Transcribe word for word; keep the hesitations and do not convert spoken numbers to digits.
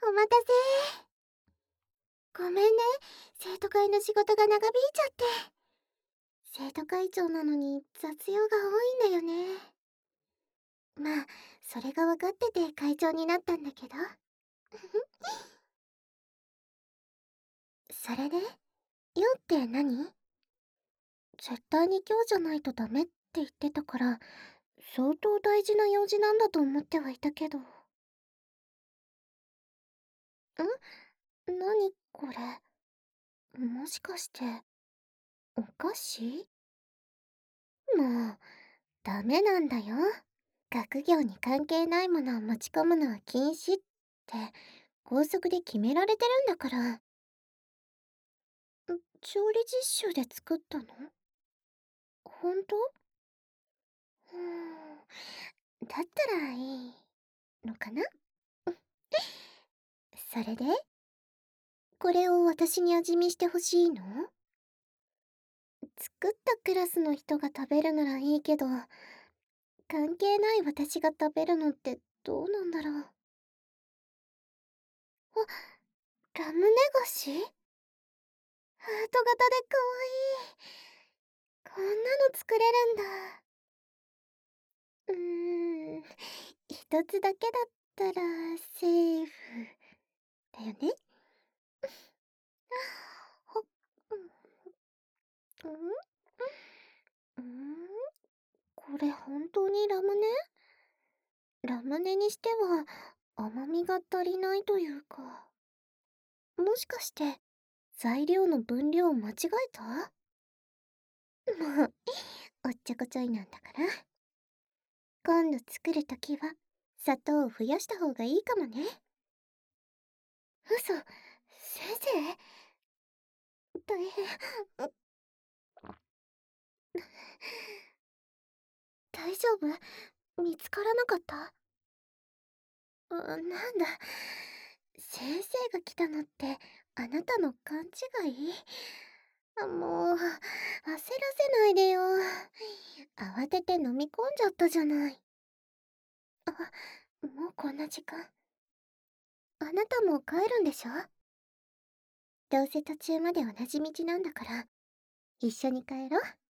お待たせ。ごめんね。生徒会の仕事が長引いちゃって。生徒会長なのに雑用が多いんだよね。まあ、それが分かってて会長になったんだけど。それで、用って何？絶対に今日じゃないとダメって言ってたから、相当大事な用事なんだと思ってはいたけど。ん？何これ？もしかして、お菓子？もう、ダメなんだよ。学業に関係ないものを持ち込むのは禁止って、校則で決められてるんだから。調理実習で作ったの？ほんと？うーん、だったらいいのかな。それで、これを私に味見してほしいの？作ったクラスの人が食べるならいいけど、関係ない私が食べるのってどうなんだろう。あ、ラムネ菓子？ハート型でかわいい。こんなの作れるんだ。うーん、一つだけだったらセーフだよね。ほ、うん、うん、これ本当にラムネ？ラムネにしては甘みが足りないというか。もしかして材料の分量間違えた？もう、おっちょこちょいなんだから。今度作るときは砂糖を増やした方がいいかもね。嘘、先生？大変。大丈夫？見つからなかった？うなんだ、先生が来たのってあなたの勘違い？あもう焦らせないでよ。慌てて飲み込んじゃったじゃない。あ、もうこんな時間。あなたも帰るんでしょ？どうせ途中まで同じ道なんだから、一緒に帰ろう。